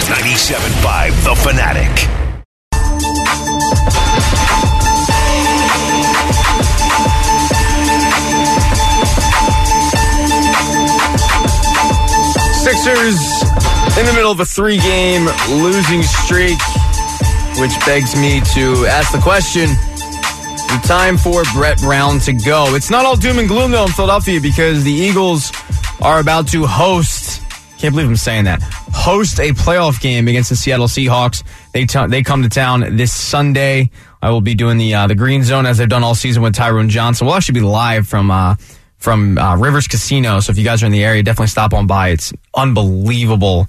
97.5 The Fanatic. Sixers in the middle of a 3-game losing streak, which begs me to ask the question, time for Brett Brown to go. It's not all doom and gloom, though, in Philadelphia, because the Eagles are about to host, can't believe I'm saying that, host a playoff game against the Seattle Seahawks. They come to town this Sunday. I will be doing the Green Zone, as they've done all season with Tyrone Johnson. We'll actually be live from Rivers Casino, so if you guys are in the area, definitely stop on by. It's unbelievable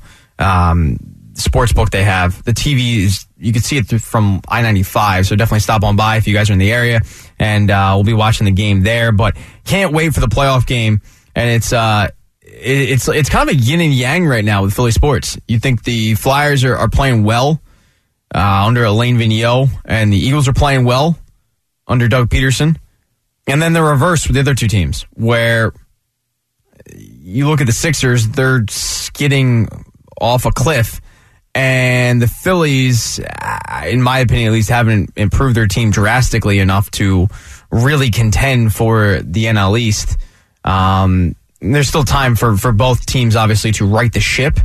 sports book they have. The TV is, you can see it from I-95, so definitely stop on by if you guys are in the area, and we'll be watching the game there. But can't wait for the playoff game, and it's kind of a yin and yang right now with Philly sports. You think the Flyers are playing well under Alain Vigneault, and the Eagles are playing well under Doug Peterson. And then the reverse with the other two teams, where you look at the Sixers, they're skidding off a cliff, and the Phillies, in my opinion at least, haven't improved their team drastically enough to really contend for the NL East. There's still time for both teams, obviously, to right the ship,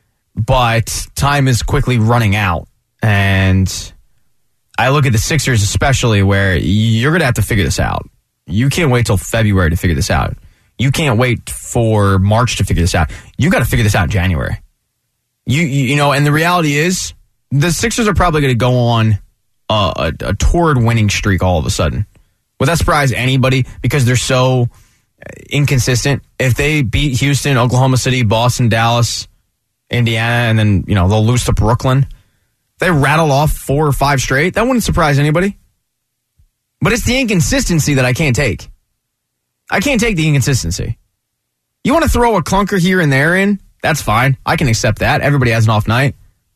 but time is quickly running out. And I look at the Sixers especially, where you're going to have to figure this out. You can't wait till February to figure this out. You can't wait for March to figure this out. You got to figure this out in January. You know, and the reality is, the Sixers are probably going to go on a torrid winning streak all of a sudden. Would that surprise anybody? Because they're so inconsistent. If they beat Houston, Oklahoma City, Boston, Dallas, Indiana, and then, you know, they'll lose to Brooklyn, they rattle off 4 or 5 straight, that wouldn't surprise anybody. But it's the inconsistency that I can't take. I can't take the inconsistency. You want to throw a clunker here and there in? That's fine. I can accept that. Everybody has an off night.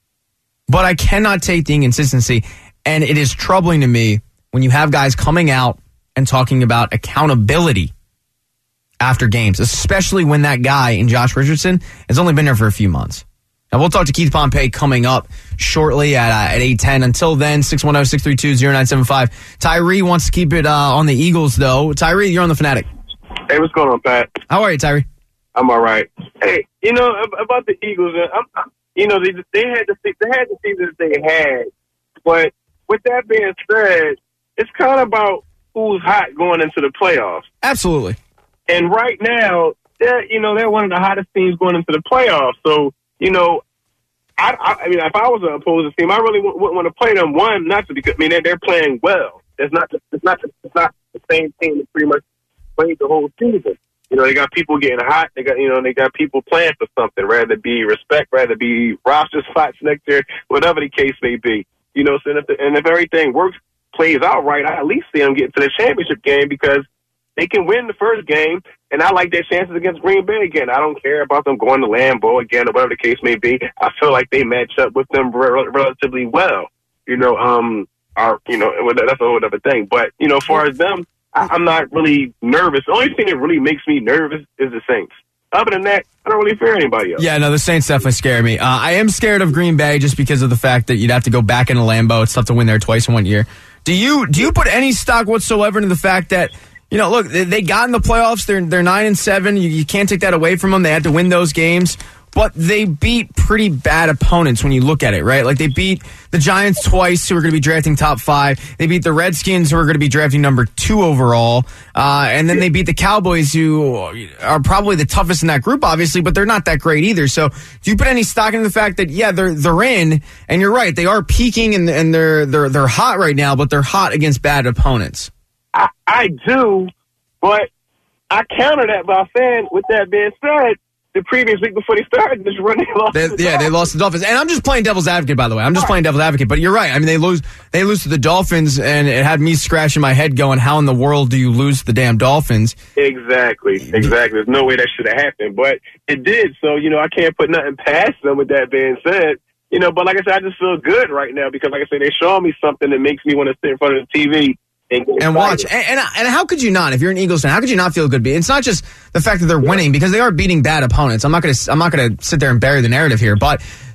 But I cannot take the inconsistency. And it is troubling to me when you have guys coming out and talking about accountability after games, especially when that guy in Josh Richardson has only been there for a few months. Now, we'll talk to Keith Pompey coming up shortly at 8:10. Until then, 610-632-0975. Tyree wants to keep it on the Eagles, though. Tyree, you're on the Fanatic. Hey, what's going on, Pat? How are you, Tyree? I'm all right. Hey, you know, about the Eagles, you know, they had the season that they had. But with that being said, it's kind of about who's hot going into the playoffs. Absolutely. And right now, they're one of the hottest teams going into the playoffs. So, you know, I mean, if I was an opposing team, I really wouldn't want to play them. One, not to because, I mean, they're playing well. It's not the same team that pretty much played the whole season. You know, they got people getting hot. They got people playing for something, rather be respect, rather be roster spots next year, whatever the case may be. You know, so if everything plays out right, I at least see them getting to the championship game because they can win the first game, and I like their chances against Green Bay again. I don't care about them going to Lambeau again or whatever the case may be. I feel like they match up with them relatively well. You know, that's a whole other thing. But, you know, as far as them, I'm not really nervous. The only thing that really makes me nervous is the Saints. Other than that, I don't really fear anybody else. Yeah, no, the Saints definitely scare me. I am scared of Green Bay just because of the fact that you'd have to go back into Lambeau. It's tough to win there twice in 1 year. Do you put any stock whatsoever into the fact that, you know, look, they got in the playoffs. They're 9-7. You can't take that away from them. They had to win those games. But they beat pretty bad opponents when you look at it, right? Like, they beat the Giants twice, who are going to be drafting top 5. They beat the Redskins, who are going to be drafting number 2 overall. And then they beat the Cowboys, who are probably the toughest in that group, obviously, but they're not that great either. So do you put any stock in the fact that, yeah, they're in, and you're right, they are peaking and they're hot right now, but they're hot against bad opponents? I do, but I counter that by saying, with that being said, the previous week before they started this run, they lost the Dolphins. And I'm just playing devil's advocate, by the way. I'm just playing devil's advocate. But you're right. I mean, they lose to the Dolphins, and it had me scratching my head going, how in the world do you lose to the damn Dolphins? Exactly. There's no way that should have happened. But it did. So, you know, I can't put nothing past them with that being said. You know, but like I said, I just feel good right now because, like I said, they're showing me something that makes me want to sit in front of the TV and watch. And how could you not, if you're an Eagles fan, how could you not feel good? It's not just the fact that they're winning, because they are beating bad opponents. I'm not gonna sit there and bury the narrative here, but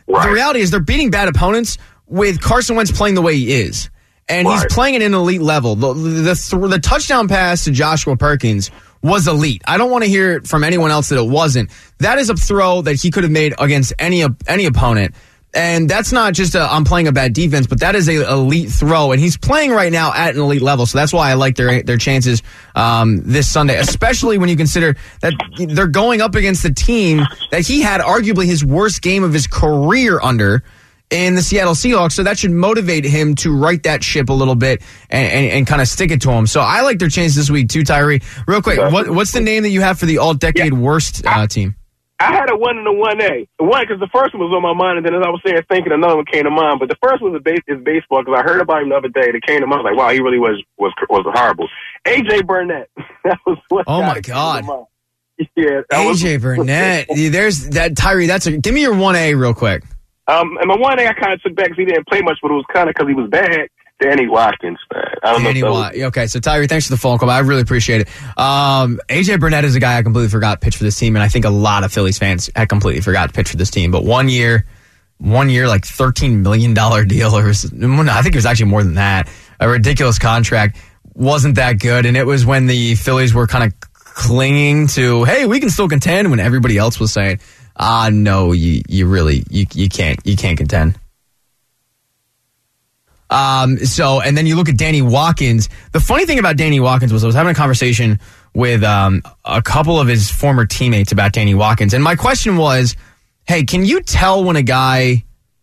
the reality is they're beating bad opponents with Carson Wentz playing the way he is. And he's playing at an elite level. The touchdown pass to Joshua Perkins was elite. I don't want to hear it from anyone else that it wasn't. That is a throw that he could have made against any opponent. And that's not just I'm playing a bad defense, but that is an elite throw. And he's playing right now at an elite level. So that's why I like their chances this Sunday, especially when you consider that they're going up against the team that he had arguably his worst game of his career under in the Seattle Seahawks. So that should motivate him to right that ship a little bit and kind of stick it to him. So I like their chances this week too, Tyree. Real quick, what's the name that you have for the all-decade worst team? I had a 1 and a 1A. The one, because the first one was on my mind, and then as I was thinking, another one came to mind. But the first one is baseball, because I heard about him the other day. That came to mind. I was like, wow, he really was horrible. A.J. Burnett. That was what. Oh my God. Yeah, A.J. Burnett. There's that, Tyree. Give me your 1A real quick. And my 1A I kind of took back because he didn't play much, but it was kind of because he was bad. Danny Watkins, man. I don't know. Okay, so Tyree, thanks for the phone call. I really appreciate it. A.J. Burnett is a guy I completely forgot pitched for this team, and I think a lot of Phillies fans had completely forgot to pitch for this team. But one year, like $13 million deal, I think it was actually more than that. A ridiculous contract. Wasn't that good, and it was when the Phillies were kind of clinging to, hey, we can still contend, when everybody else was saying, no, you can't contend. And then you look at Danny Watkins. The funny thing about Danny Watkins was I was having a conversation with a couple of his former teammates about Danny Watkins, and my question was, hey, can you tell when a guy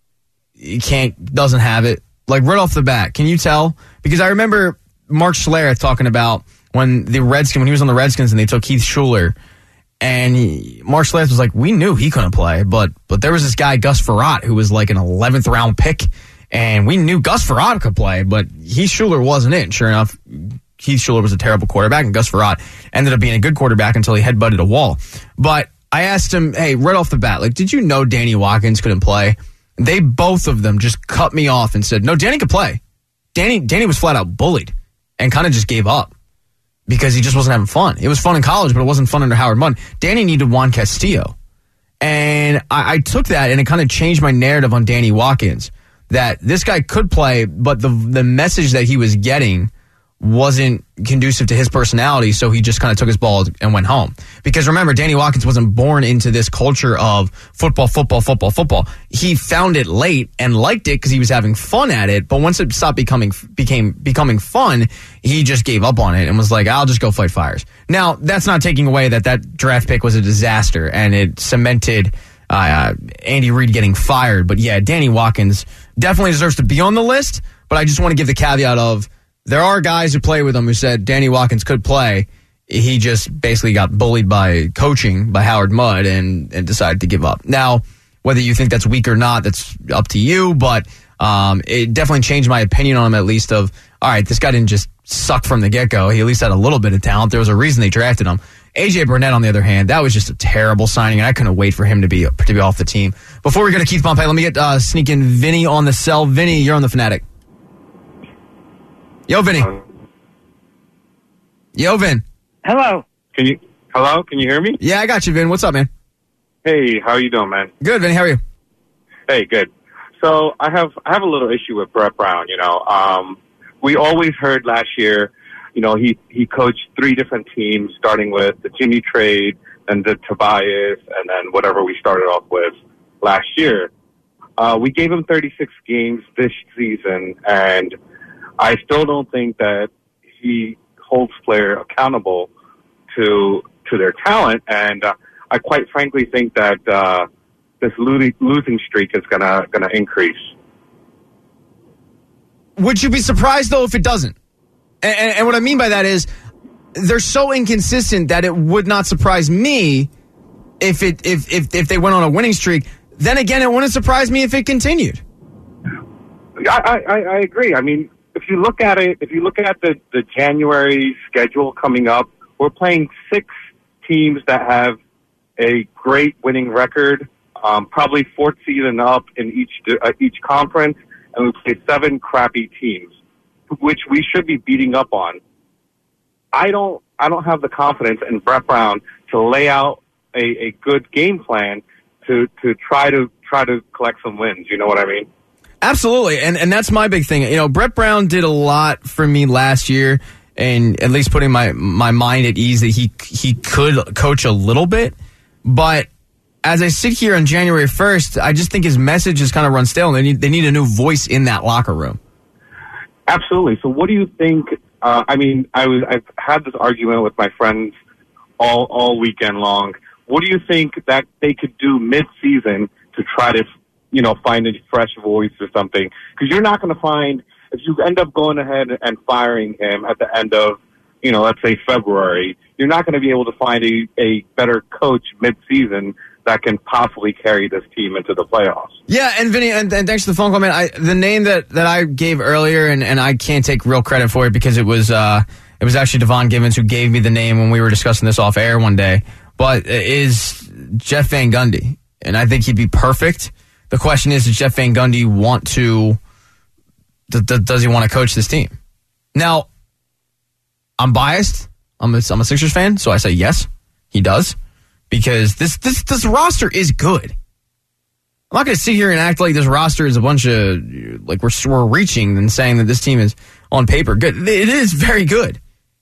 doesn't have it? Like right off the bat, can you tell? Because I remember Mark Schlereth talking about when he was on the Redskins and they took Keith Schuler, and Mark Schlereth was like, we knew he couldn't play, but there was this guy, Gus Frerotte, who was like an 11th round pick. And we knew Gus Frerotte could play, but Keith Schuler wasn't it. Sure enough, Keith Schuler was a terrible quarterback, and Gus Frerotte ended up being a good quarterback until he headbutted a wall. But I asked him, hey, right off the bat, like, did you know Danny Watkins couldn't play? They both of them just cut me off and said, no, Danny could play. Danny was flat out bullied and kind of just gave up because he just wasn't having fun. It was fun in college, but it wasn't fun under Howard Mudd. Danny needed Juan Castillo. And I took that, and it kind of changed my narrative on Danny Watkins. That this guy could play, but the message that he was getting wasn't conducive to his personality, so he just kind of took his ball and went home. Because remember, Danny Watkins wasn't born into this culture of football. He found it late and liked it because he was having fun at it, but once it stopped becoming fun, he just gave up on it and was like, I'll just go fight fires. Now, that's not taking away that draft pick was a disaster, and it cemented Andy Reid getting fired. But yeah, Danny Watkins definitely deserves to be on the list, but I just want to give the caveat of there are guys who play with him who said Danny Watkins could play. He just basically got bullied by coaching by Howard Mudd and decided to give up. Now, whether you think that's weak or not, that's up to you, but it definitely changed my opinion on him, at least of, all right, this guy didn't just suck from the get-go. He at least had a little bit of talent. There was a reason they drafted him. A.J. Burnett, on the other hand, that was just a terrible signing, and I couldn't wait for him to be off the team. Before we go to Keith Pompey, let me sneak in Vinny on the cell. Vinny, you're on the Fanatic. Yo, Vinny. Yo, Vin. Hello. Can you hear me? Yeah, I got you, Vin. What's up, man? Hey, how you doing, man? Good, Vinny. How are you? Hey, good. So I have a little issue with Brett Brown. We always heard last year, he coached 3 different teams, starting with the Jimmy trade and the Tobias, and then whatever we started off with last year. We gave him 36 games this season, and I still don't think that he holds players accountable to their talent. And I quite frankly think that this losing streak is gonna increase. Would you be surprised though if it doesn't? And what I mean by that is they're so inconsistent that it would not surprise me if they went on a winning streak. Then again, it wouldn't surprise me if it continued. I agree. I mean, if you look at the January schedule coming up, we're playing 6 teams that have a great winning record, probably 4th seed and up in each conference, and we play 7 crappy teams, which we should be beating up on. I don't have the confidence in Brett Brown to lay out a good game plan to try to try to collect some wins. You know what I mean? Absolutely, and that's my big thing. You know, Brett Brown did a lot for me last year, and at least putting my mind at ease that he could coach a little bit. But as I sit here on January 1st, I just think his message has kind of run stale, and they need a new voice in that locker room. Absolutely. So what do you think? I've had this argument with my friends all weekend long. What do you think that they could do mid-season to try to, find a fresh voice or something? Because you're not going to find, if you end up going ahead and firing him at the end of, let's say February, you're not going to be able to find a better coach mid-season that can possibly carry this team into the playoffs. Yeah, and Vinny, and thanks for the phone call, man. The name that I gave earlier, and I can't take real credit for it because it was actually Devon Givens who gave me the name when we were discussing this off air one day, but is Jeff Van Gundy. And I think he'd be perfect. The question is, does Jeff Van Gundy want to, does he want to coach this team? Now, I'm biased. I'm a Sixers fan, so I say yes, he does. Because this roster is good. I'm not going to sit here and act like this roster is a bunch of, like we're reaching and saying that this team is on paper good. It is very good.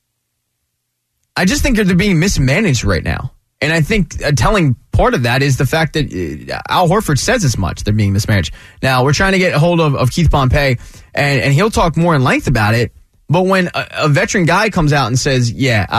I just think they're being mismanaged right now. And I think a telling part of that is the fact that Al Horford says as much. They're being mismanaged. Now, we're trying to get a hold of Keith Pompey, and he'll talk more in length about it. But when a veteran guy comes out and says,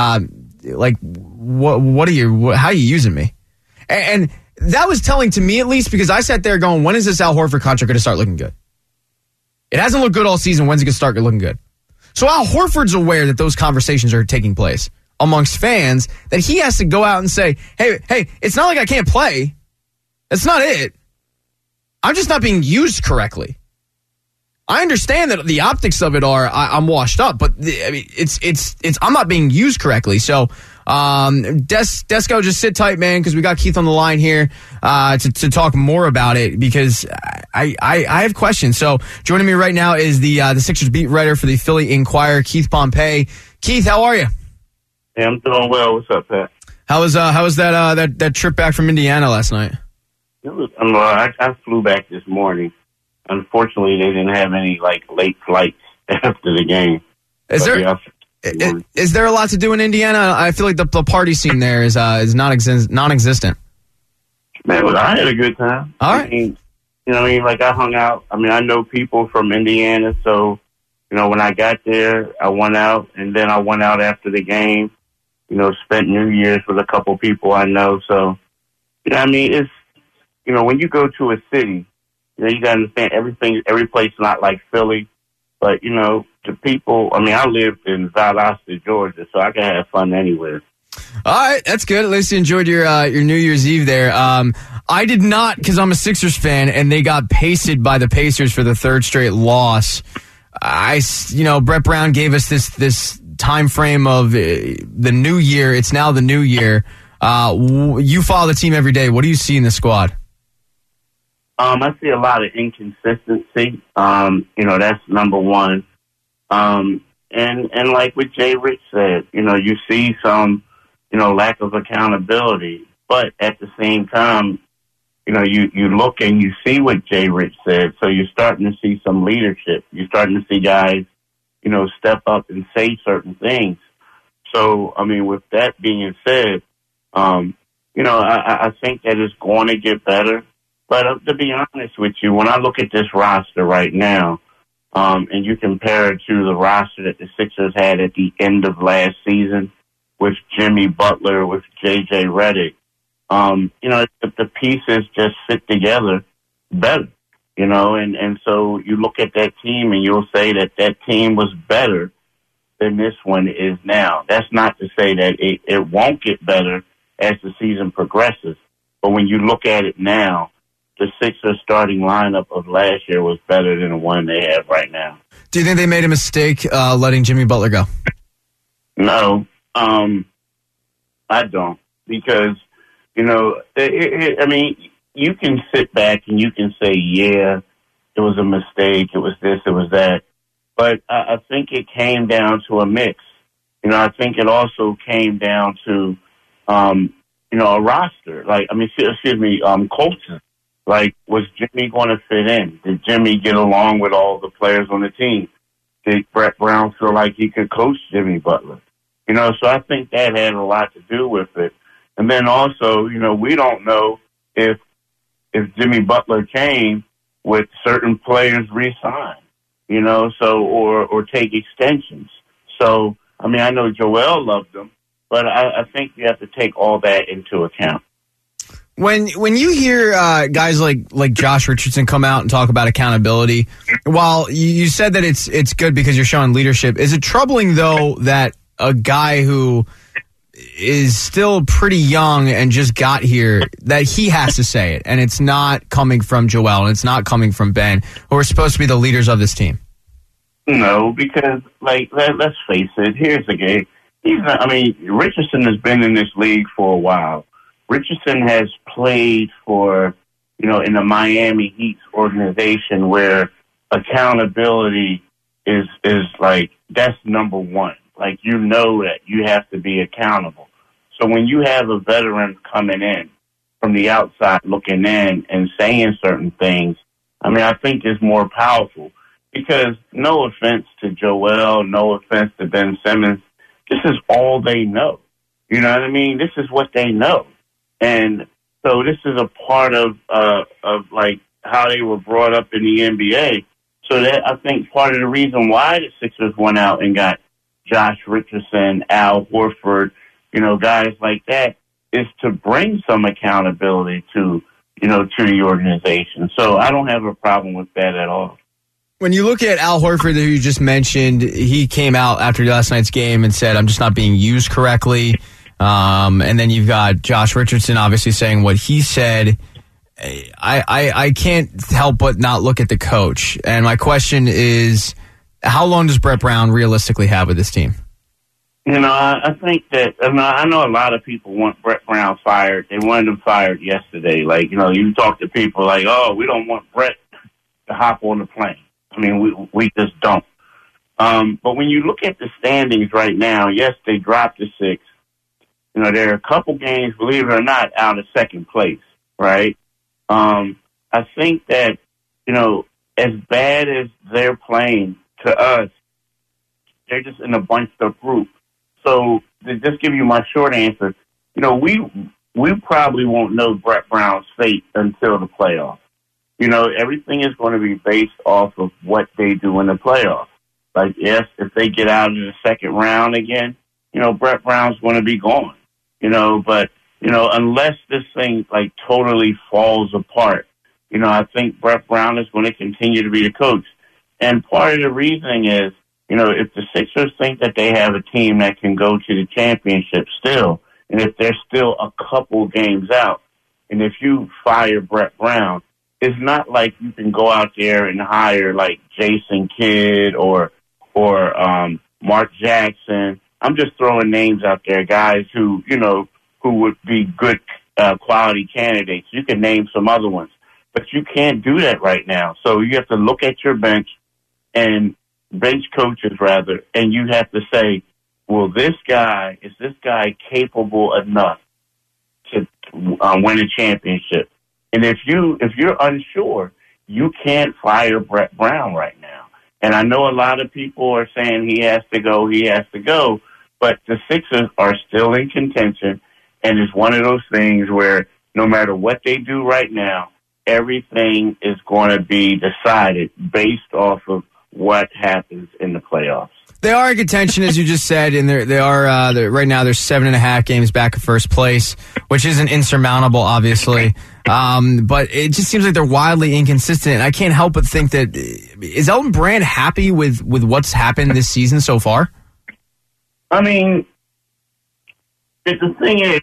how are you using me? And that was telling to me, at least, because I sat there going, when is this Al Horford contract going to start looking good? It hasn't looked good all season. When's it going to start looking good? So Al Horford's aware that those conversations are taking place amongst fans, that he has to go out and say, hey, it's not like I can't play. That's not it. I'm just not being used correctly. I understand that the optics of it are I'm washed up, but it's I'm not being used correctly. So Desco, just sit tight, man, because we got Keith on the line here to talk more about it, because I have questions. So joining me right now is the Sixers beat writer for the Philly Inquirer, Keith Pompey. Keith, how are you? Hey, I'm doing well. What's up, Pat? How was that trip back from Indiana last night? I flew back this morning. Unfortunately, they didn't have any late flights after the game. Is there a lot to do in Indiana? I feel like the party scene there is non-existent. Man, I had a good time. All right. I hung out. I know people from Indiana, so when I got there, I went out, and then I went out after the game. Spent New Year's with a couple people I know. So, it's when you go to a city, you got to understand every place is not like Philly. But, to people, I lived in Valdosta, Georgia, so I can have fun anywhere. All right, that's good. At least you enjoyed your New Year's Eve there. I did not, because I'm a Sixers fan, and they got pasted by the Pacers for the third straight loss. Brett Brown gave us this time frame of the new year. It's now the new year. You follow the team every day. What do you see in the squad? I see a lot of inconsistency. That's number one. And like what Jay Rich said, you see some, lack of accountability. But at the same time, you look and you see what Jay Rich said. So you're starting to see some leadership. You're starting to see guys, step up and say certain things. So, with that being said, I think that it's going to get better. But to be honest with you, when I look at this roster right now, and you compare it to the roster that the Sixers had at the end of last season with Jimmy Butler, with J.J. Redick, the pieces just fit together better, and so you look at that team and you'll say that team was better than this one is now. That's not to say that it won't get better as the season progresses, but when you look at it now, the Sixers starting lineup of last year was better than the one they have right now. Do you think they made a mistake letting Jimmy Butler go? No, I don't, because you can sit back and you can say, yeah, it was a mistake, it was this, it was that. But I think it came down to a mix. I think it also came down to, a roster. Coaches. Like, was Jimmy going to fit in? Did Jimmy get along with all the players on the team? Did Brett Brown feel like he could coach Jimmy Butler? You know, so I think that had a lot to do with it. And then also, you know, we don't know if Jimmy Butler came with certain players re-sign, you know, so or take extensions. So, I mean, I know Joel loved them, but I think you have to take all that into account. When you hear guys like Josh Richardson come out and talk about accountability, while you said that it's good because you're showing leadership, is it troubling though that a guy who is still pretty young and just got here, that he has to say it, and it's not coming from Joel and it's not coming from Ben, who are supposed to be the leaders of this team? No, because let's face it, here's the game. Richardson has been in this league for a while. Richardson has played for, you know, in the Miami Heat organization where accountability is like, that's number one. Like, you know that you have to be accountable. So when you have a veteran coming in from the outside looking in and saying certain things, I mean, I think is more powerful because no offense to Joel, no offense to Ben Simmons, this is all they know. You know what I mean? This is what they know. And so this is a part of like how they were brought up in the NBA. So that I think part of the reason why the Sixers went out and got Josh Richardson, Al Horford, you know, guys like that, is to bring some accountability to the organization. So I don't have a problem with that at all. When you look at Al Horford, who you just mentioned, he came out after last night's game and said, I'm just not being used correctly. And then you've got Josh Richardson obviously saying what he said. I can't help but not look at the coach. And my question is, how long does Brett Brown realistically have with this team? You know, I think that, I know a lot of people want Brett Brown fired. They wanted him fired yesterday. Like, you know, you talk to people like, oh, we don't want Brett to hop on the plane. I mean, we just don't. But when you look at the standings right now, yes, they dropped to 6. You know, there are a couple games, believe it or not, out of second place, right? I think that, you know, as bad as they're playing to us, they're just in a bunched up group. So to just give you my short answer, you know, we probably won't know Brett Brown's fate until the playoffs. You know, everything is going to be based off of what they do in the playoffs. Like, yes, if they get out of the second round again, you know, Brett Brown's going to be gone. You know, but, you know, unless this thing, like, totally falls apart, you know, I think Brett Brown is going to continue to be the coach. And part of the reasoning is, you know, if the Sixers think that they have a team that can go to the championship still, and if they're still a couple games out, and if you fire Brett Brown, it's not like you can go out there and hire, like, Jason Kidd or Mark Jackson. I'm just throwing names out there, guys who, you know, who would be good quality candidates. You can name some other ones, but you can't do that right now. So you have to look at your bench coaches rather, and you have to say, well, is this guy capable enough to win a championship? And if you're unsure, you can't fire Brett Brown right now. And I know a lot of people are saying he has to go. But the Sixers are still in contention, and it's one of those things where no matter what they do right now, everything is going to be decided based off of what happens in the playoffs. They are in contention, as you just said, and they are right now. They're 7.5 games back of first place, which isn't insurmountable, obviously. But it just seems like they're wildly inconsistent. And I can't help but think that, is Elton Brand happy with what's happened this season so far? I mean, the thing is,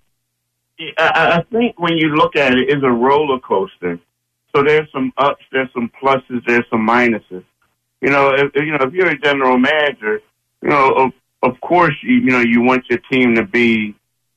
I think when you look at it, it's a roller coaster. So there's some ups, there's some pluses, there's some minuses. You know, if you're a general manager, you know, of course, you want your team to be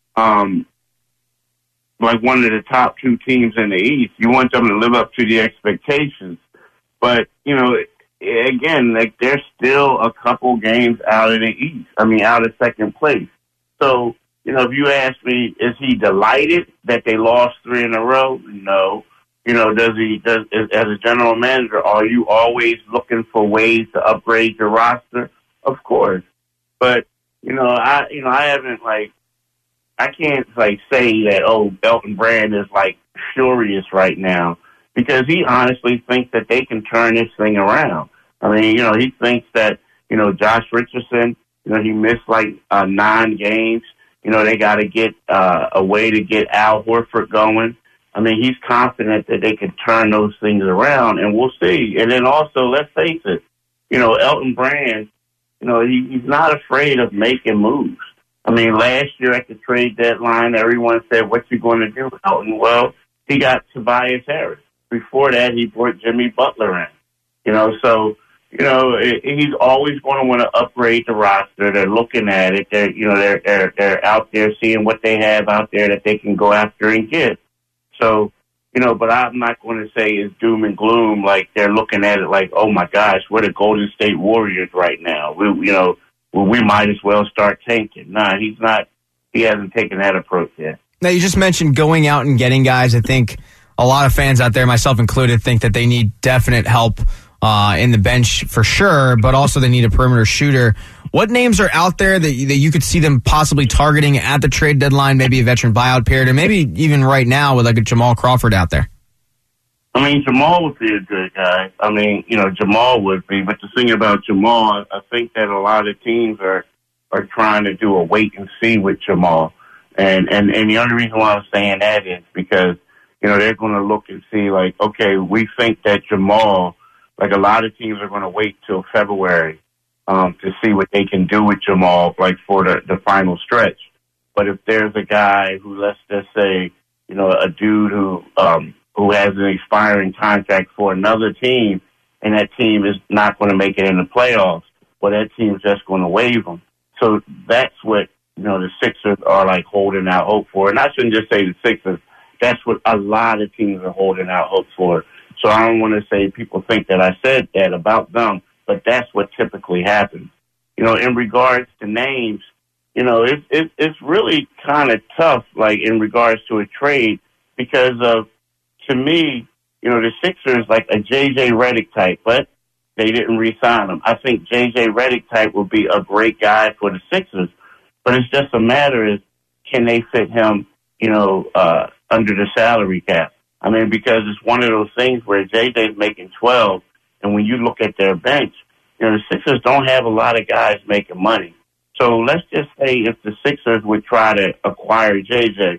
like one of the top 2 teams in the East. You want them to live up to the expectations. But, you know, again, like, they're still a couple games out of the East. I mean, out of second place. So, you know, if you ask me, is he delighted that they lost 3 in a row? No. Does as a general manager, are you always looking for ways to upgrade your roster? Of course. But, I haven't, I can't, say that, Elton Brand is, furious right now, because he honestly thinks that they can turn this thing around. I mean, he thinks that, Josh Richardson, he missed, 9 games. They got to get a way to get Al Horford going. I mean, he's confident that they can turn those things around, and we'll see. And then also, let's face it, Elton Brand, he's not afraid of making moves. I mean, last year at the trade deadline, everyone said, what you going to do, Elton? Well, he got Tobias Harris. Before that, he brought Jimmy Butler in. He's always going to want to upgrade the roster. They're looking at it. They're out there seeing what they have out there that they can go after and get. So, but I'm not going to say it's doom and gloom. Like, they're looking at it like, oh my gosh, we're the Golden State Warriors right now. We might as well start tanking. Nah, he's not. He hasn't taken that approach yet. Now, you just mentioned going out and getting guys. I think a lot of fans out there, myself included, think that they need definite help in the bench for sure, but also they need a perimeter shooter. What names are out there that you could see them possibly targeting at the trade deadline, maybe a veteran buyout period, or maybe even right now with a Jamal Crawford out there? I mean, Jamal would be a good guy. I mean, Jamal would be. But the thing about Jamal, I think that a lot of teams are trying to do a wait and see with Jamal. And the only reason why I'm saying that is because, they're going to look and see, okay, we think that Jamal, a lot of teams are going to wait till February to see what they can do with Jamal, for the final stretch. But if there's a guy who, let's just say, a dude who has an expiring contract for another team, and that team is not going to make it in the playoffs, well, that team's just going to waive him. So that's what, the Sixers are, holding out hope for. And I shouldn't just say the Sixers. That's what a lot of teams are holding out hope for. So I don't want to say people think that I said that about them, but that's what typically happens. In regards to names, it's really kind of tough, in regards to a trade, because of, to me, the Sixers a J.J. Redick type, but they didn't re-sign him. I think J.J. Redick type would be a great guy for the Sixers, but it's just a matter of, can they fit him, under the salary cap? I mean, because it's one of those things where J.J.'s making 12, and when you look at their bench, the Sixers don't have a lot of guys making money. So let's just say if the Sixers would try to acquire J.J.,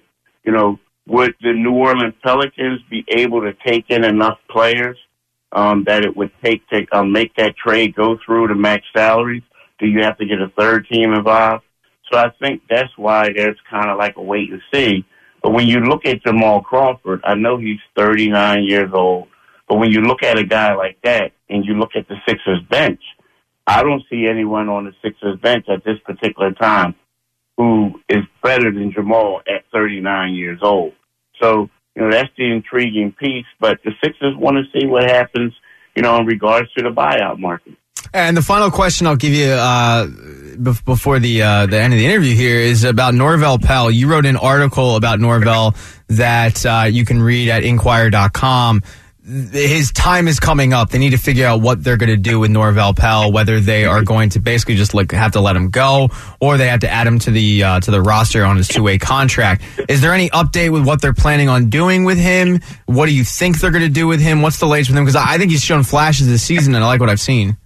would the New Orleans Pelicans be able to take in enough players that it would take to make that trade go through to max salaries? Do you have to get a third team involved? So I think that's why there's kind of a wait and see. But when you look at Jamal Crawford, I know he's 39 years old, but when you look at a guy like that and you look at the Sixers bench, I don't see anyone on the Sixers bench at this particular time who is better than Jamal at 39 years old. So, that's the intriguing piece, but the Sixers want to see what happens, in regards to the buyout market. And the final question I'll give you before the end of the interview here is about Norvel Pelle. You wrote an article about Norvel that you can read at Inquirer.com. His time is coming up. They need to figure out what they're going to do with Norvel Pelle, whether they are going to basically just have to let him go, or they have to add him to the roster on his 2-way contract. Is there any update with what they're planning on doing with him? What do you think they're going to do with him? What's the latest with him? Because I think he's shown flashes this season, and I like what I've seen.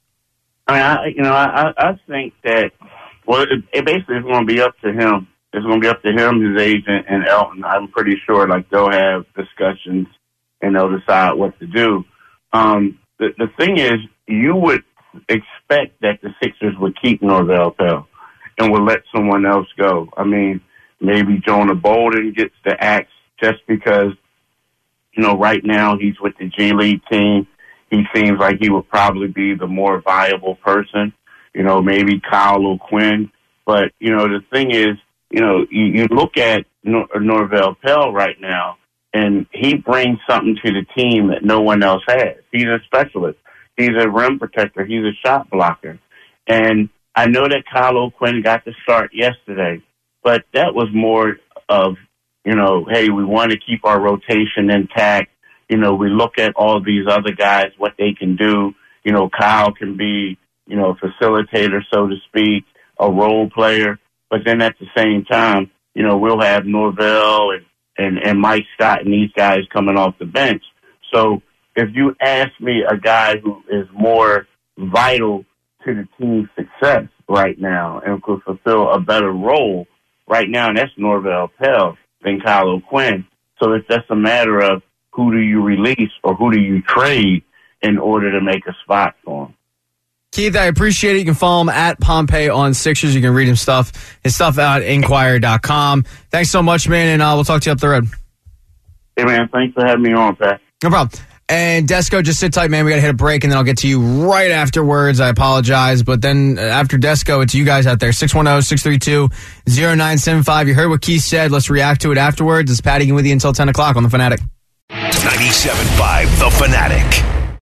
I think that, it basically is going to be up to him. It's going to be up to him, his agent, and Elton. I'm pretty sure, they'll have discussions and they'll decide what to do. The thing is, you would expect that the Sixers would keep Norvel Pelle and would let someone else go. I mean, maybe Jonah Bolden gets the axe just because, right now he's with the G League team. He seems like he would probably be the more viable person, maybe Kyle O'Quinn. But, the thing is, you look at Norvel Pelle right now, and he brings something to the team that no one else has. He's a specialist. He's a rim protector. He's a shot blocker. And I know that Kyle O'Quinn got the start yesterday, but that was more of, hey, we want to keep our rotation intact. we look at all these other guys, what they can do. Kyle can be, a facilitator, so to speak, a role player. But then at the same time, we'll have Norvell and Mike Scott and these guys coming off the bench. So if you ask me a guy who is more vital to the team's success right now and could fulfill a better role right now, and that's Norvell Pell than Kyle O'Quinn. So it's just a matter of who do you release or who do you trade in order to make a spot for him. Keith, I appreciate it. You can follow him at Pompey on Sixers. You can read his stuff out at Inquirer.com. Thanks so much, man, and we'll talk to you up the road. Hey, man, thanks for having me on, Pat. No problem. And Desco, just sit tight, man. We got to hit a break, and then I'll get to you right afterwards. I apologize. But then after Desco, it's you guys out there, 610-632-0975. You heard what Keith said. Let's react to it afterwards. It's Patty with you until 10 o'clock on The Fanatic. 97.5 The Fanatic.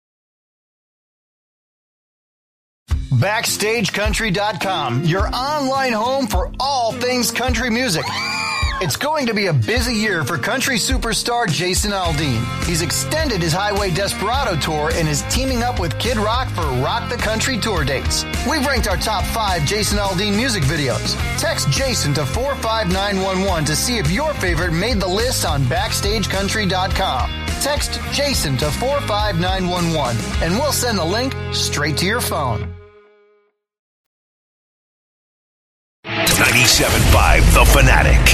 BackstageCountry.com, your online home for all things country music. It's going to be a busy year for country superstar Jason Aldean. He's extended his Highway Desperado tour and is teaming up with Kid Rock for Rock the Country tour dates. We've ranked our top 5 Jason Aldean music videos. Text Jason to 45911 to see if your favorite made the list on BackstageCountry.com. Text Jason to 45911 and we'll send the link straight to your phone. 97.5 The Fanatic.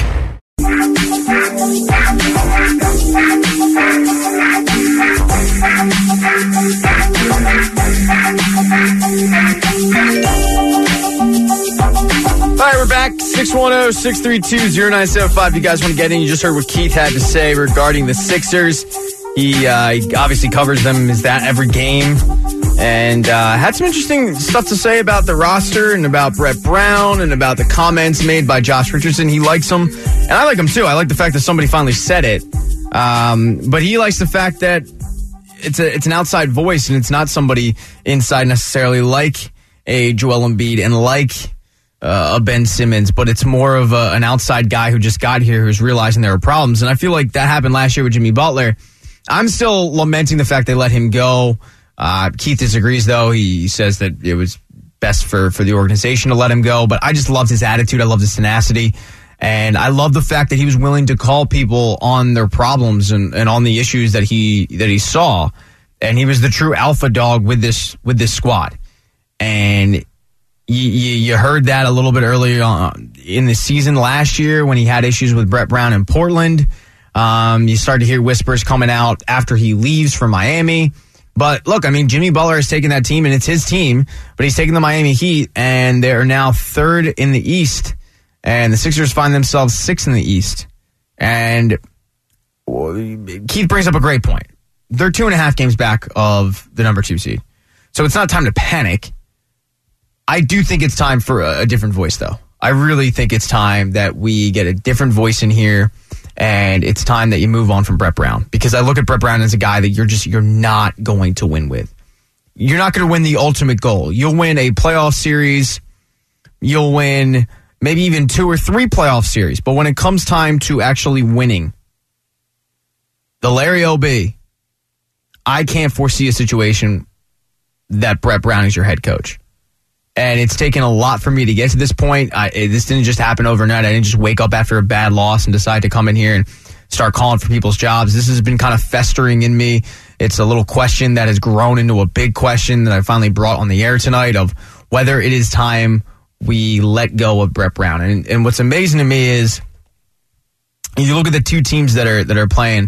All right, we're back. 610-632-0975. You guys want to get in? You just heard what Keith had to say regarding the Sixers. He obviously covers them as that every game. And had some interesting stuff to say about the roster and about Brett Brown and about the comments made by Josh Richardson. He likes them, and I like them too. I like the fact that somebody finally said it. But he likes the fact that it's an outside voice and it's not somebody inside necessarily like a Joel Embiid and like a Ben Simmons, but it's more of an outside guy who just got here who's realizing there are problems. And I feel like that happened last year with Jimmy Butler. I'm still lamenting the fact they let him go. Keith disagrees, though. He says that it was best for the organization to let him go. But I just loved his attitude. I loved his tenacity. And I love the fact that he was willing to call people on their problems and on the issues that he saw. And he was the true alpha dog with this squad. And you heard that a little bit earlier on in the season last year when he had issues with Brett Brown in Portland. You start to hear whispers coming out after he leaves for Miami. But look, I mean, Jimmy Butler has taken that team, and it's his team, but he's taken the Miami Heat, and they are now 3rd in the East, and the Sixers find themselves 6th in the East. And Keith brings up a great point. They're 2.5 games back of the number 2 seed. So it's not time to panic. I do think it's time for a different voice, though. I really think it's time that we get a different voice in here. And it's time that you move on from Brett Brown, because I look at Brett Brown as a guy that you're not going to win with. You're not going to win the ultimate goal. You'll win a playoff series. You'll win maybe even 2 or 3 playoff series. But when it comes time to actually winning, the Larry O.B., I can't foresee a situation that Brett Brown is your head coach. And it's taken a lot for me to get to this point. This didn't just happen overnight. I didn't just wake up after a bad loss and decide to come in here and start calling for people's jobs. This has been kind of festering in me. It's a little question that has grown into a big question that I finally brought on the air tonight of whether it is time we let go of Brett Brown. And what's amazing to me is you look at the 2 teams that are playing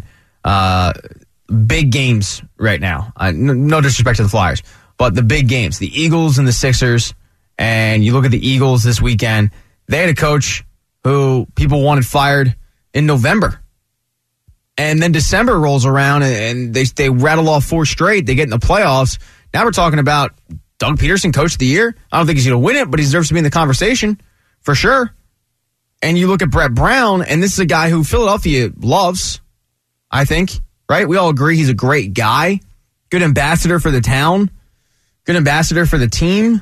big games right now. No disrespect to the Flyers, but the big games, the Eagles and the Sixers. And you look at the Eagles this weekend, they had a coach who people wanted fired in November. And then December rolls around and they rattle off 4 straight. They get in the playoffs. Now we're talking about Doug Peterson, coach of the year. I don't think he's going to win it, but he deserves to be in the conversation for sure. And you look at Brett Brown, and this is a guy who Philadelphia loves, I think, right? We all agree he's a great guy, good ambassador for the town, good ambassador for the team.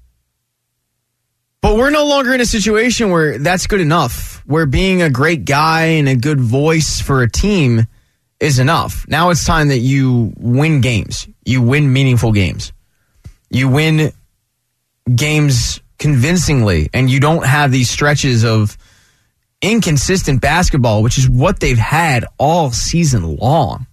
But we're no longer in a situation where that's good enough, where being a great guy and a good voice for a team is enough. Now it's time that you win games. You win meaningful games. You win games convincingly, and you don't have these stretches of inconsistent basketball, which is what they've had all season long.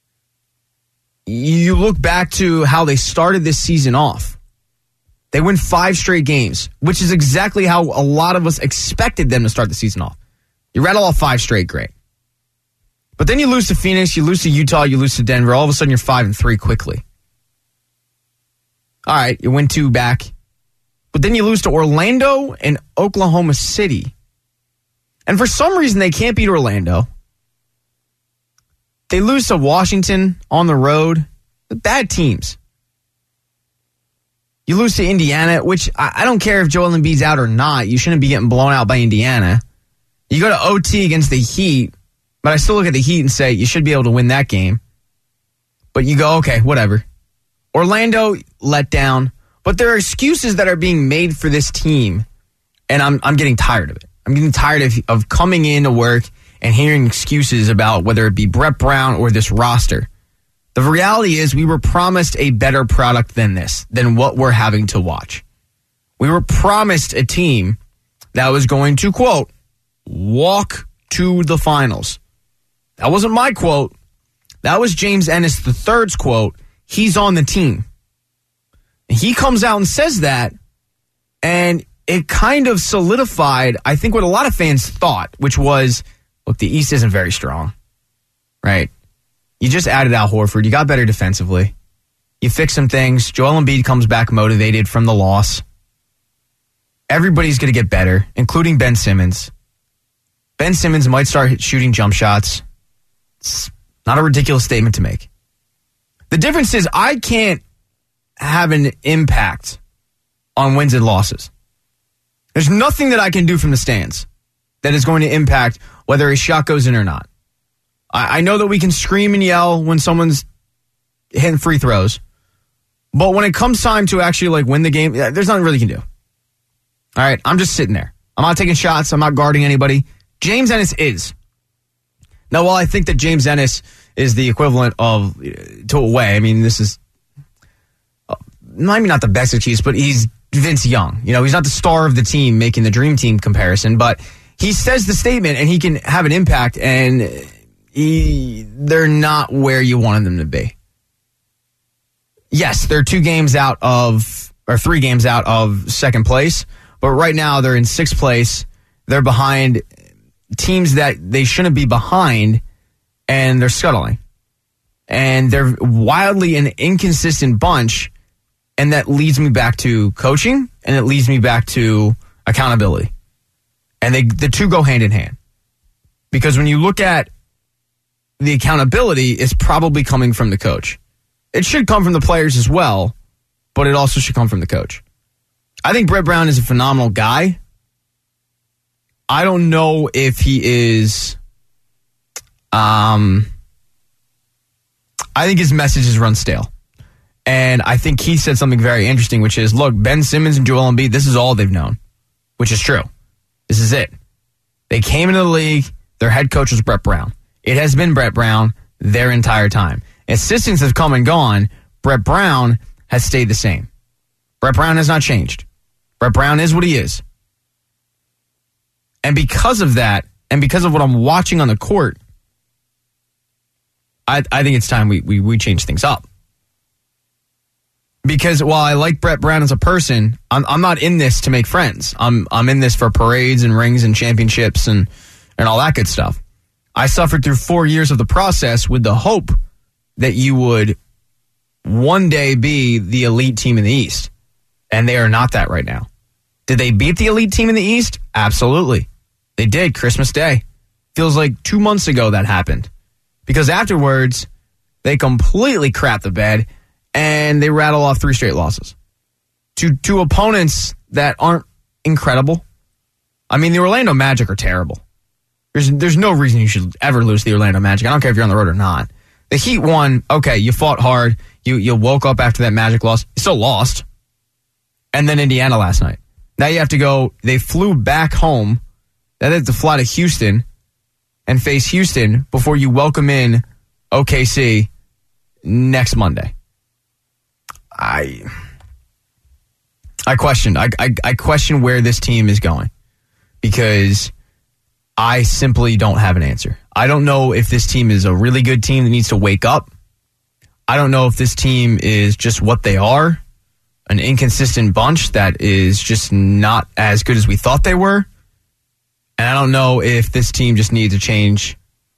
You look back to how they started this season off. They win 5 straight games, which is exactly how a lot of us expected them to start the season off. You rattle off 5 straight, great. But then you lose to Phoenix, you lose to Utah, you lose to Denver. All of a sudden, you're 5-3 quickly. All right, you win 2 back. But then you lose to Orlando and Oklahoma City. And for some reason, they can't beat Orlando. They lose to Washington on the road. Bad teams. You lose to Indiana, which I don't care if Joel Embiid's out or not. You shouldn't be getting blown out by Indiana. You go to OT against the Heat, but I still look at the Heat and say you should be able to win that game. But you go, okay, whatever. Orlando let down. But there are excuses that are being made for this team, and I'm getting tired of it. I'm getting tired of coming into work and hearing excuses about whether it be Brett Brown or this roster. The reality is we were promised a better product than this, than what we're having to watch. We were promised a team that was going to, quote, walk to the finals. That wasn't my quote. That was James Ennis III's quote. He's on the team. He comes out and says that, and it kind of solidified, I think, what a lot of fans thought, which was, look, the East isn't very strong, right? You just added Al Horford. You got better defensively. You fixed some things. Joel Embiid comes back motivated from the loss. Everybody's going to get better, including Ben Simmons. Ben Simmons might start shooting jump shots. It's not a ridiculous statement to make. The difference is I can't have an impact on wins and losses. There's nothing that I can do from the stands that is going to impact whether a shot goes in or not. I know that we can scream and yell when someone's hitting free throws, but when it comes time to actually win the game, there's nothing really you can do. All right, I'm just sitting there. I'm not taking shots. I'm not guarding anybody. James Ennis is. Now, while I think that James Ennis is the equivalent of to a way, I mean, this is maybe not the best excuse, but he's Vince Young. You know, he's not the star of the team making the dream team comparison, but he says the statement and he can have an impact, and they're not where you wanted them to be. Yes, they're 3 games out of second place, but right now they're in 6th place. They're behind teams that they shouldn't be behind, and they're scuttling. And they're wildly an inconsistent bunch, and that leads me back to coaching, and it leads me back to accountability. And the two go hand in hand. Because when you look at the accountability, it's probably coming from the coach. It should come from the players as well, but it also should come from the coach. I think Brett Brown is a phenomenal guy. I don't know if he is... I think his message has run stale. And I think he said something very interesting, which is, look, Ben Simmons and Joel Embiid, this is all they've known, which is true. This is it. They came into the league. Their head coach was Brett Brown. It has been Brett Brown their entire time. Assistants have come and gone. Brett Brown has stayed the same. Brett Brown has not changed. Brett Brown is what he is. And because of that, and because of what I'm watching on the court, I think it's time we change things up. Because while I like Brett Brown as a person, I'm not in this to make friends. I'm in this for parades and rings and championships and all that good stuff. I suffered through 4 years of the process with the hope that you would one day be the elite team in the East. And they are not that right now. Did they beat the elite team in the East? Absolutely. They did, Christmas Day. Feels like 2 months ago that happened. Because afterwards, they completely crapped the bed and they rattle off 3 straight losses to opponents that aren't incredible. I mean, the Orlando Magic are terrible. There's no reason you should ever lose the Orlando Magic. I don't care if you're on the road or not. The Heat won. Okay, you fought hard. You woke up after that Magic loss. You still lost. And then Indiana last night. Now you have to go. They flew back home. They had to fly to Houston and face Houston before you welcome in OKC next Monday. I question where this team is going because I simply don't have an answer. I don't know if this team is a really good team that needs to wake up. I don't know if this team is just what they are, an inconsistent bunch that is just not as good as we thought they were. And I don't know if this team just needs a change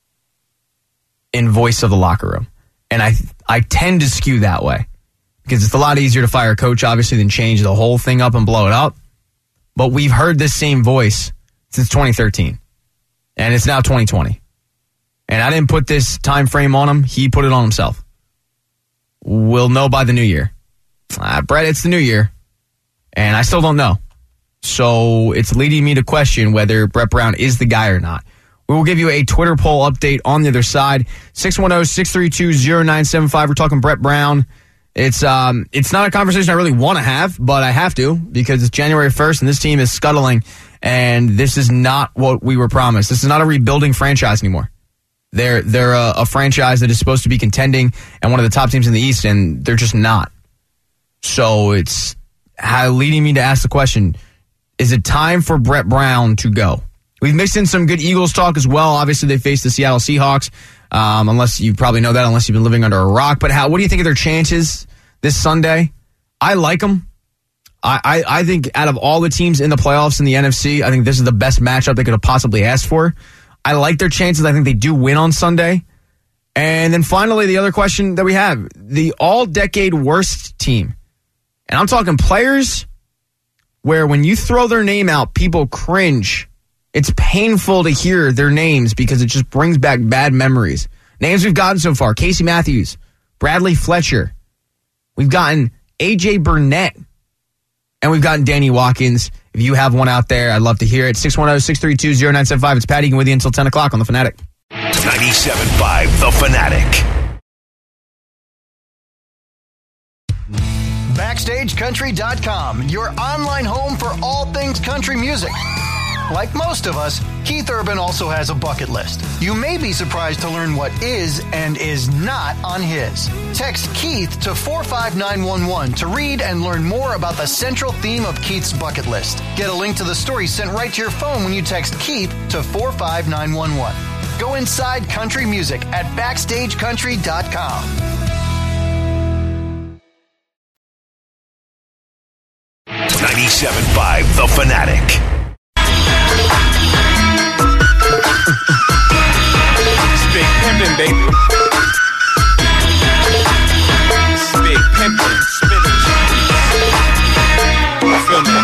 in voice of the locker room. And I tend to skew that way because it's a lot easier to fire a coach, obviously, than change the whole thing up and blow it up. But we've heard this same voice since 2013. And it's now 2020. And I didn't put this time frame on him. He put it on himself. We'll know by the new year. Brett, it's the new year. And I still don't know. So it's leading me to question whether Brett Brown is the guy or not. We will give you a Twitter poll update on the other side. 610-632-0975. We're talking Brett Brown. It's not a conversation I really want to have, but I have to because it's January 1st and this team is scuttling. And this is not what we were promised. This is not a rebuilding franchise anymore. They're a franchise that is supposed to be contending and one of the top teams in the East, and they're just not. So it's leading me to ask the question, is it time for Brett Brown to go? We've mixed in some good Eagles talk as well. Obviously, they face the Seattle Seahawks, unless you probably know that, unless you've been living under a rock. But what do you think of their chances this Sunday? I like them. I think out of all the teams in the playoffs in the NFC, I think this is the best matchup they could have possibly asked for. I like their chances. I think they do win on Sunday. And then finally, the other question that we have, the all-decade worst team. And I'm talking players where when you throw their name out, people cringe. It's painful to hear their names because it just brings back bad memories. Names we've gotten so far, Casey Matthews, Bradley Fletcher. We've gotten A.J. Burnett. And we've gotten Danny Watkins. If you have one out there, I'd love to hear it. 610-632-0975. It's Pat Egan with you until 10 o'clock on The Fanatic. 97.5 The Fanatic. BackstageCountry.com, your online home for all things country music. Like most of us, Keith Urban also has a bucket list. You may be surprised to learn what is and is not on his. Text Keith to 45911 to read and learn more about the central theme of Keith's bucket list. Get a link to the story sent right to your phone when you text Keith to 45911. Go inside country music at BackstageCountry.com. 97.5 The Fanatic. It's big pimpin', baby. It's big pimpin', spinach. You feel me?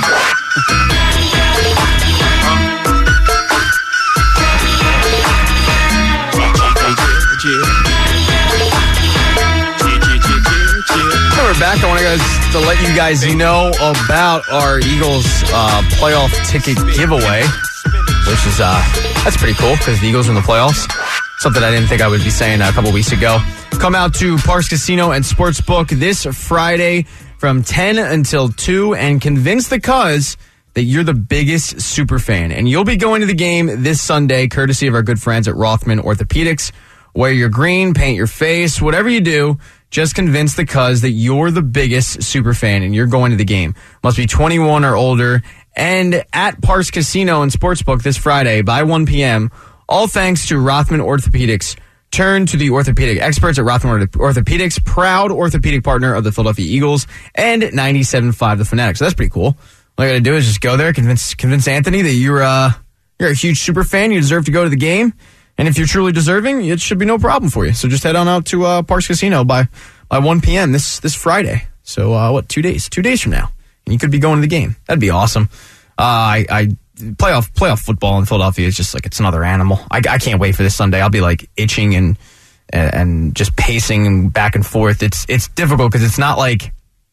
We're back. I want to let you guys know about our Eagles playoff ticket giveaway, which is that's pretty cool because the Eagles are in the playoffs. Something I didn't think I would be saying a couple weeks ago. Come out to Parks Casino and Sportsbook this Friday from 10 until 2 and convince the cuz that you're the biggest super fan. And you'll be going to the game this Sunday, courtesy of our good friends at Rothman Orthopedics. Wear your green, paint your face, whatever you do, just convince the cuz that you're the biggest super fan and you're going to the game. Must be 21 or older. And at Parks Casino and Sportsbook this Friday by 1 p.m., all thanks to Rothman Orthopedics. Turn to the orthopedic experts at Rothman Orthopedics, proud orthopedic partner of the Philadelphia Eagles and 97.5 The Fanatic. So that's pretty cool. All you got to do is just go there, convince Anthony that you're a huge super fan. You deserve to go to the game. And if you're truly deserving, it should be no problem for you. So just head on out to Parks Casino by 1 p.m. this Friday. So 2 days? 2 days from now. And you could be going to the game. That'd be awesome. Playoff football in Philadelphia is just like, it's another animal. I can't wait for this Sunday. I'll be like itching and just pacing back and forth. It's difficult because it's not like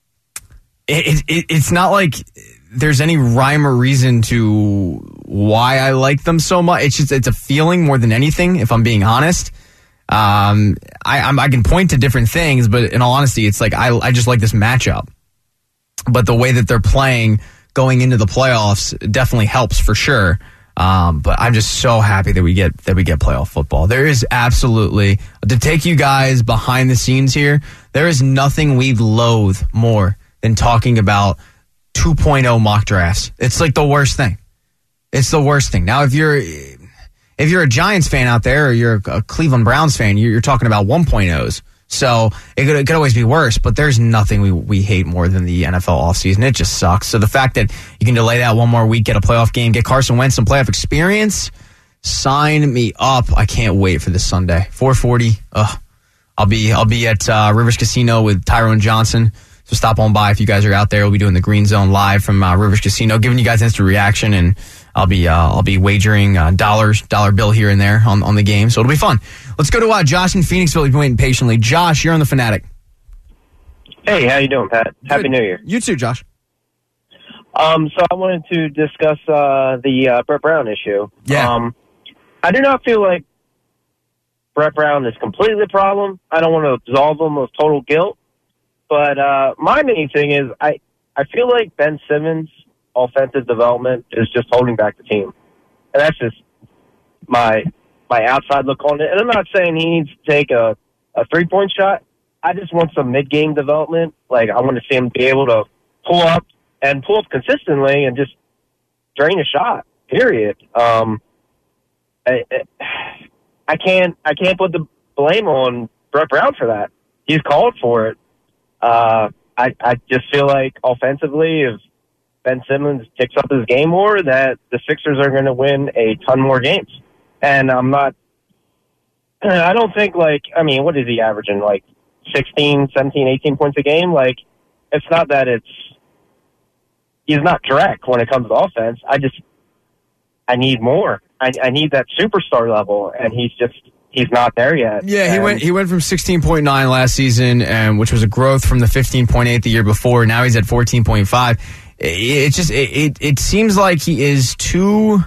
it's not like there's any rhyme or reason to why I like them so much. It's a feeling more than anything, if I'm being honest. I can point to different things, but in all honesty, it's like I just like this matchup. But the way that they're playing going into the playoffs definitely helps for sure. But I'm just so happy that we get playoff football. There is absolutely, to take you guys behind the scenes here, there is nothing we loathe more than talking about 2.0 mock drafts. It's like the worst thing. It's the worst thing. Now, if you're a Giants fan out there or you're a Cleveland Browns fan, you're talking about 1.0s. So it could always be worse, but there's nothing we hate more than the NFL offseason. It just sucks. So the fact that you can delay that one more week, get a playoff game, get Carson Wentz some playoff experience, sign me up. I can't wait for this Sunday. 4:40. I'll be at Rivers Casino with Tyrone Johnson. So stop on by if you guys are out there. We'll be doing the Green Zone live from Rivers Casino, giving you guys instant reaction, and I'll be wagering dollar bill here and there on the game. So it'll be fun. Let's go to Josh in Phoenixville. You've been waiting patiently. Josh, you're on the Fanatic. Hey, how you doing, Pat? Happy New Year. You too, Josh. So I wanted to discuss the Brett Brown issue. Yeah. I do not feel like Brett Brown is completely the problem. I don't want to absolve him of total guilt. But my main thing is I feel like Ben Simmons' offensive development is just holding back the team. And that's just my outside look on it. And I'm not saying he needs to take a three-point shot. I just want some mid-game development. Like, I want to see him be able to pull up consistently and just drain a shot, period. I can't put the blame on Brett Brown for that. He's called for it. I just feel like offensively, if Ben Simmons picks up his game more, that the Sixers are going to win a ton more games. And I don't think, what is he averaging? Like 16, 17, 18 points a game? Like, it's not that he's not direct when it comes to offense. I need more. I need that superstar level, and he's not there yet. Yeah, he went from 16.9 last season, which was a growth from the 15.8 the year before. Now he's at 14.5. It seems like he's too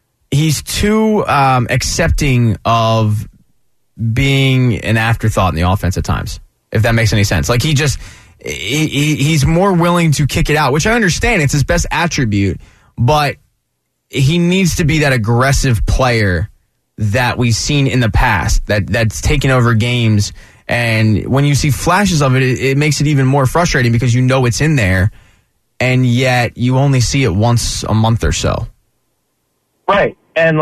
accepting of being an afterthought in the offense at times, if that makes any sense. Like he's more willing to kick it out, which I understand. It's his best attribute, but he needs to be that aggressive player that we've seen in the past that's taken over games. And when you see flashes of it, it makes it even more frustrating because you know it's in there, and yet you only see it once a month or so. Right. And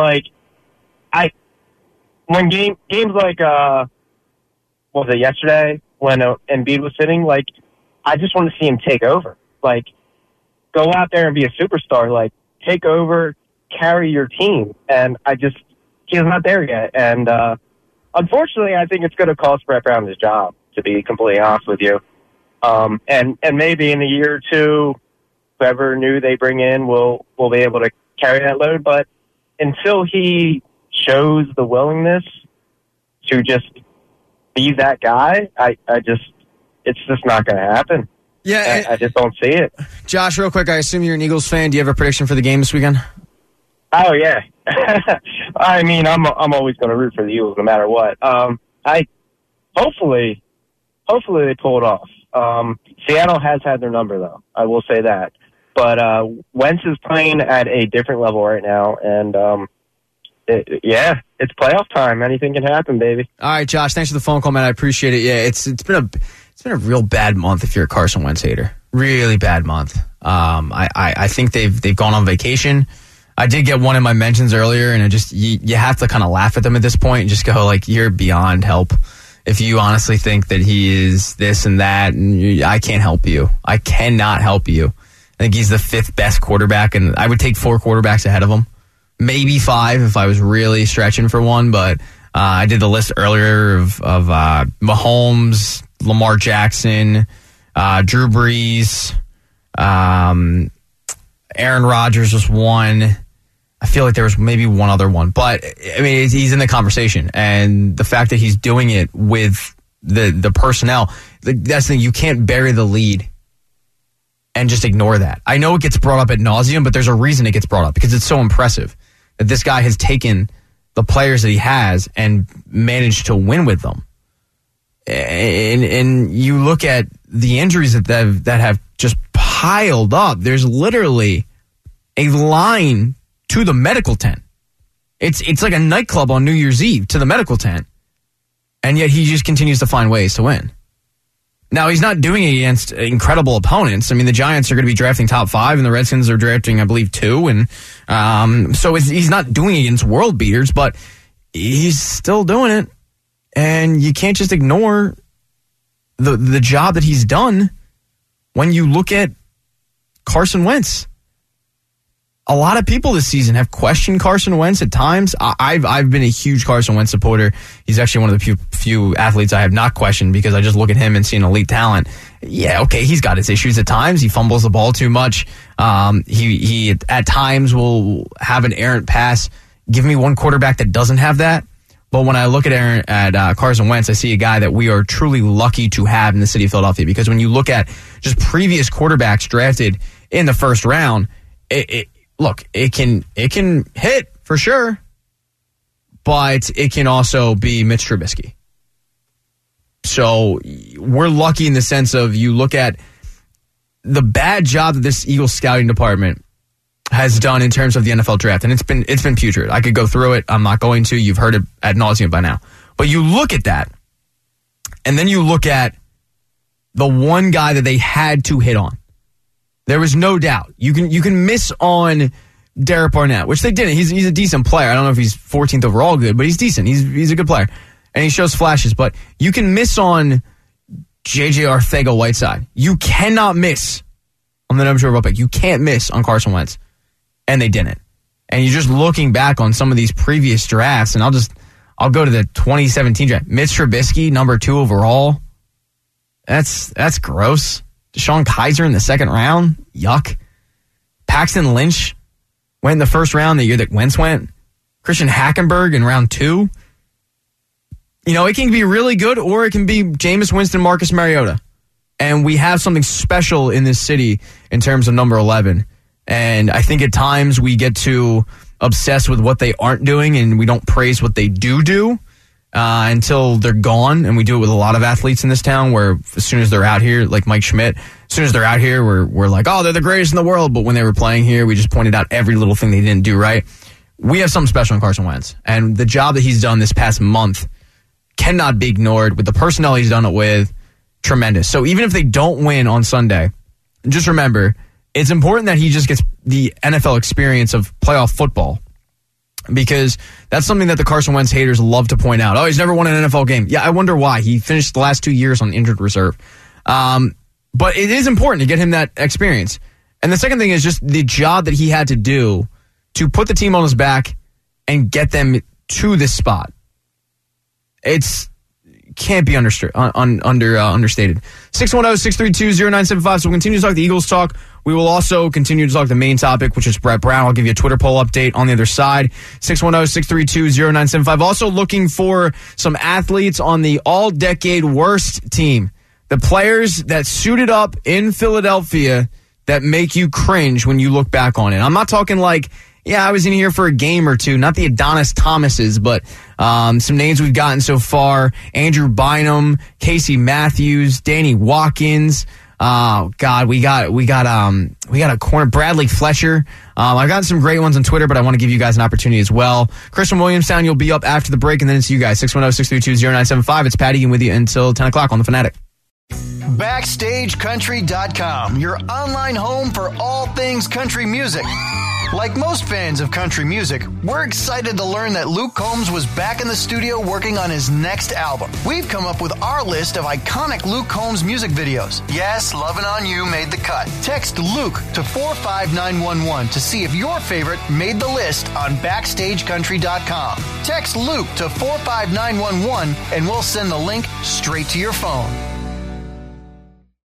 when games like what was it, yesterday when Embiid was sitting, like, I just want to see him take over. Like, go out there and be a superstar. Like, take over, carry your team. And he's not there yet. And unfortunately, I think it's going to cost Brett Brown his job, to be completely honest with you. And maybe in a year or two, whoever new they bring in will be able to carry that load. But until he shows the willingness to just be that guy, it's just not going to happen. Yeah, I just don't see it. Josh, real quick, I assume you're an Eagles fan. Do you have a prediction for the game this weekend? Oh yeah. I mean, I'm always going to root for the Eagles no matter what. Hopefully they pull it off. Seattle has had their number though. I will say that. But Wentz is playing at a different level right now, and it's playoff time. Anything can happen, baby. All right, Josh. Thanks for the phone call, man. I appreciate it. Yeah, it's been a real bad month if you're a Carson Wentz hater. Really bad month. I think they've gone on vacation. I did get one in my mentions earlier, and you have to kind of laugh at them at this point and just go like, you're beyond help. If you honestly think that he is this and that, and I can't help you. I cannot help you. I think he's the 5th best quarterback, and I would take 4 quarterbacks ahead of him. Maybe 5 if I was really stretching for one, but I did the list earlier of Mahomes, Lamar Jackson, Drew Brees, Aaron Rodgers was one. I feel like there was maybe one other one, but I mean, he's in the conversation, and the fact that he's doing it with the personnel, that's the thing. You can't bury the lead and just ignore that. I know it gets brought up ad nauseum, but there's a reason it gets brought up because it's so impressive that this guy has taken the players that he has and managed to win with them. And you look at the injuries that have just piled up. There's literally a line to the medical tent. It's like a nightclub on New Year's Eve to the medical tent. And yet he just continues to find ways to win. Now, he's not doing it against incredible opponents. I mean, the Giants are going to be drafting top 5, and the Redskins are drafting, I believe, 2. And so he's not doing it against world beaters, but he's still doing it. And you can't just ignore the job that he's done when you look at Carson Wentz. A lot of people this season have questioned Carson Wentz at times. I've been a huge Carson Wentz supporter. He's actually one of the few athletes I have not questioned because I just look at him and see an elite talent. Yeah, okay, he's got his issues at times. He fumbles the ball too much. He at times will have an errant pass. Give me one quarterback that doesn't have that. But when I look at Carson Wentz, I see a guy that we are truly lucky to have in the city of Philadelphia. Because when you look at just previous quarterbacks drafted in the first round, look, it can hit for sure, but it can also be Mitch Trubisky. So we're lucky in the sense of you look at the bad job that this Eagles scouting department has done in terms of the NFL draft, and it's been putrid. I could go through it. I'm not going to. You've heard it ad nauseum by now. But you look at that, and then you look at the one guy that they had to hit on. There was no doubt. You can miss on Derek Barnett, which they didn't. He's a decent player. I don't know if he's 14th overall good, but he's decent. He's a good player. And he shows flashes. But you can miss on J.J. Arcega-Whiteside. You cannot miss on the number 2 overall pick. You can't miss on Carson Wentz. And they didn't. And you're just looking back on some of these previous drafts, and I'll go to the 2017 draft. Mitch Trubisky, number 2 overall. That's gross. DeShone Kizer in the 2nd round. Yuck. Paxton Lynch went in the 1st round the year that Wentz went. Christian Hackenberg in round 2. You know, it can be really good, or it can be Jameis Winston, Marcus Mariota. And we have something special in this city in terms of number 11. And I think at times we get too obsessed with what they aren't doing, and we don't praise what they do. Until they're gone, and we do it with a lot of athletes in this town where as soon as they're out here, like Mike Schmidt, as soon as they're out here, we're like, oh, they're the greatest in the world. But when they were playing here, we just pointed out every little thing they didn't do right. We have something special in Carson Wentz. And the job that he's done this past month cannot be ignored. With the personnel he's done it with, tremendous. So even if they don't win on Sunday, just remember, it's important that he just gets the NFL experience of playoff football. Because that's something that the Carson Wentz haters love to point out. Oh, he's never won an NFL game. Yeah, I wonder why. He finished the last 2 years on injured reserve. But it is important to get him that experience. And the second thing is just the job that he had to do to put the team on his back and get them to this spot. It's can't be understated. 610-632-0975. So we'll continue to talk the Eagles talk. We will also continue to talk the main topic, which is Brett Brown. I'll give you a Twitter poll update on the other side. 610-632-0975. Also looking for some athletes on the all-decade worst team. The players that suited up in Philadelphia that make you cringe when you look back on it. I'm not talking like, yeah, I was in here for a game or two. Not the Adonis Thomases, but some names we've gotten so far. Andrew Bynum, Casey Matthews, Danny Watkins. Oh God, we got a corner, Bradley Fletcher. I've gotten some great ones on Twitter, but I want to give you guys an opportunity as well. Christian Williamstown, you'll be up after the break, and then it's you guys. 610-632-0975. It's Patty with you until 10 o'clock on The Fanatic. BackstageCountry.com, your online home for all things country music. Like most fans of country music, we're excited to learn that Luke Combs was back in the studio working on his next album. We've come up with our list of iconic Luke Combs music videos. Yes, Lovin' On You made the cut. Text Luke to 45911 to see if your favorite made the list on BackstageCountry.com. Text Luke to 45911 and we'll send the link straight to your phone.